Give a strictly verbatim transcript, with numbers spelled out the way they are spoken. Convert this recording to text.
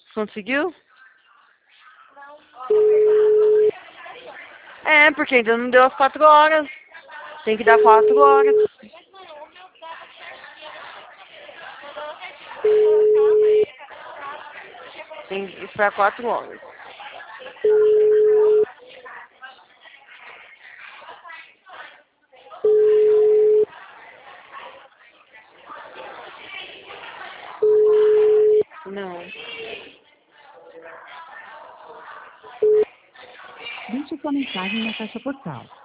Conseguiu? É, porque ainda não deu as quatro horas. Tem que dar quatro horas. Tem que esperar quatro horas. Não. Deixe sua mensagem na caixa postal.